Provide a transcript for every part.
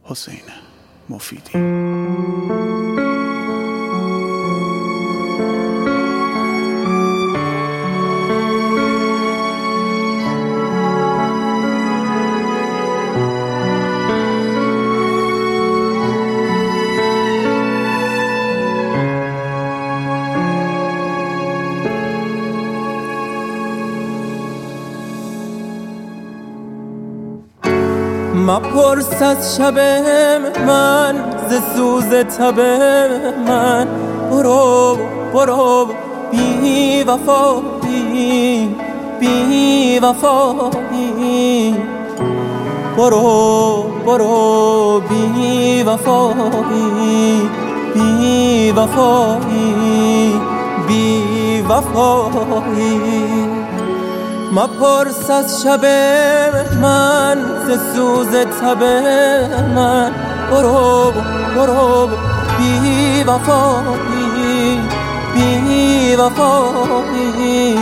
حسین مفیدی. مپرس از شب من ز سوز تب من، برو برو بی وفایی بی وفایی، برو برو بی وفایی بی وفایی بی وفایی. مپرس از شب من ز سوز تب من، برو برو بی وفایی بی وفایی،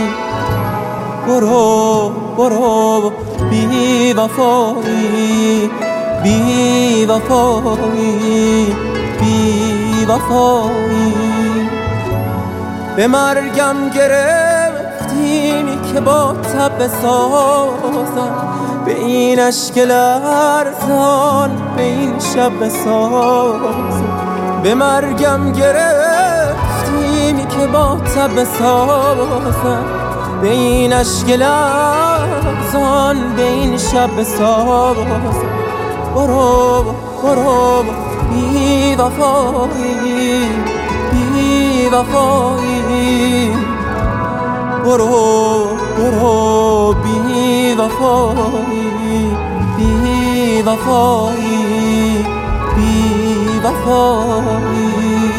برو برو بی وفایی بی وفایی بی وفایی. به مرگم گرفتینی که با تب سازم، به این اشک لرزان به این شب بسازم. به مرگم گرفتینی که با تب سازم، به این اشک لرزان به این شب بسازم. برو برو بی وفایی بی وفایی، برو برو بی وفایی بی وفایی بی وفایی.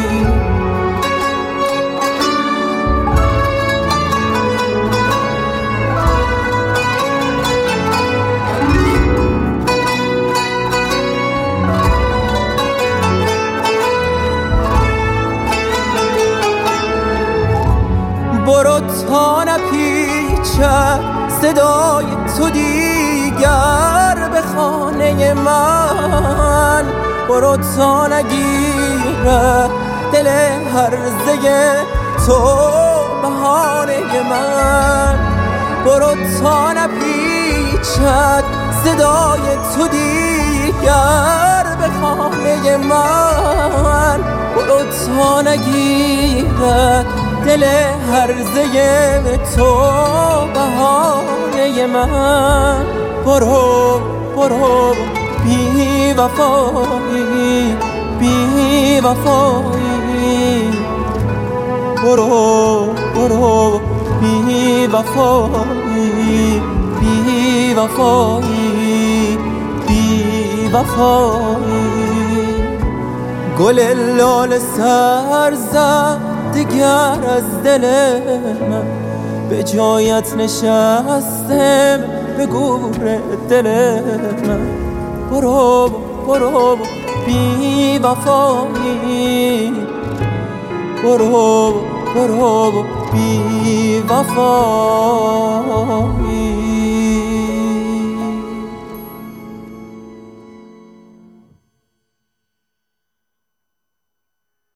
برو تا نپیچد صدای تو دیگر به خانه من، برو تا نگیرد دل هرزه تو بهانه من، برو تا نپیچد صدای تو دیگر به خانه من، برو تا نگیرد دل هرزه تو بهانه من. برو برو بی وفایی بی وفایی، برو برو بی وفایی بی وفایی بی وفایی. گل لاله سر زد دیگر از دل من، به جایت نشستم به گور دل من. برو برو بی وفایی، برو برو بی وفایی.